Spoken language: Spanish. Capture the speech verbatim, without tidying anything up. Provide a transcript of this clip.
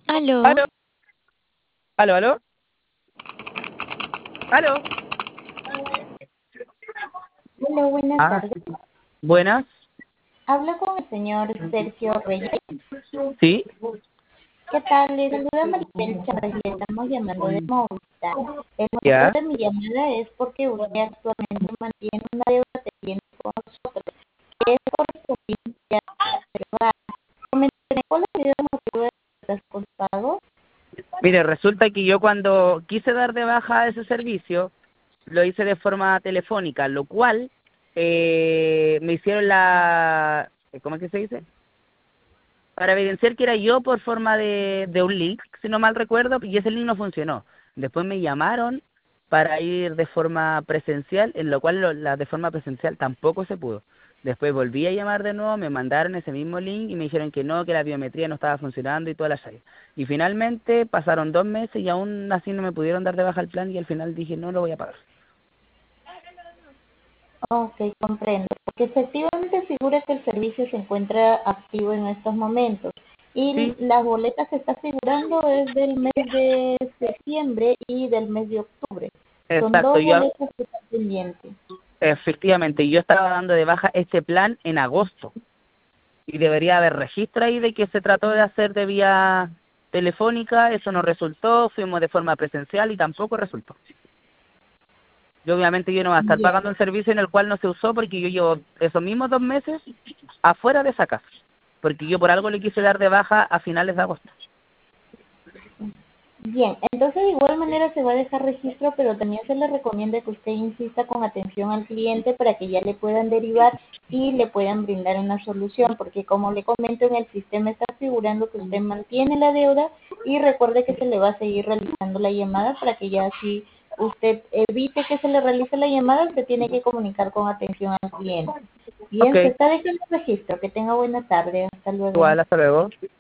Aló, Aló, aló, aló, aló. Hola, buenas Ah, tardes. buenas. Hablo con el señor Sergio Reyes. Sí, ¿Qué tal? Le saluda Maribel Chávez. Le estamos llamando de Movistar. El motivo ya. de mi llamada es porque usted actualmente mantiene una deuda pendiente con nosotros, que es correspondiente a reservar. Comentaré cuál ha sido el motivo de retraso pago. Mire, resulta que yo cuando quise dar de baja ese servicio, lo hice de forma telefónica, lo cual eh, me hicieron la... ¿Cómo es que se dice? Para evidenciar que era yo por forma de, de un link, si no mal recuerdo, y ese link no funcionó. Después me llamaron para ir de forma presencial, en lo cual lo- la de forma presencial tampoco se pudo. Después volví a llamar de nuevo, me mandaron ese mismo link y me dijeron que no, que la biometría no estaba funcionando y toda la serie. Y finalmente pasaron dos meses y aún así no me pudieron dar de baja el plan y al final dije no lo voy a pagar. Ok, comprendo. Porque efectivamente figura que el servicio se encuentra activo en estos momentos. Y Sí, las boletas que está figurando es del mes de septiembre y del mes de octubre. Son exacto, dos yo boletas que están pendientes. efectivamente yo estaba dando de baja este plan en agosto. Y debería haber registro ahí de que se trató de hacer de vía telefónica, eso no resultó, fuimos de forma presencial y tampoco resultó. Y obviamente yo no voy a estar Bien, pagando un servicio en el cual no se usó porque yo llevo esos mismos dos meses afuera de esa casa, porque yo por algo le quise dar de baja a finales de agosto. bien. Entonces de igual manera se va a dejar registro, pero también se le recomienda que usted insista con atención al cliente para que ya le puedan derivar y le puedan brindar una solución, porque como le comento en el sistema está figurando que usted mantiene la deuda y recuerde que se le va a seguir realizando la llamada para que ya así usted evite que se le realice la llamada, usted tiene que comunicar con atención al cliente. Ok, Bien, se está dejando registro. Que tenga buena tarde. Hasta luego. igual, hasta luego.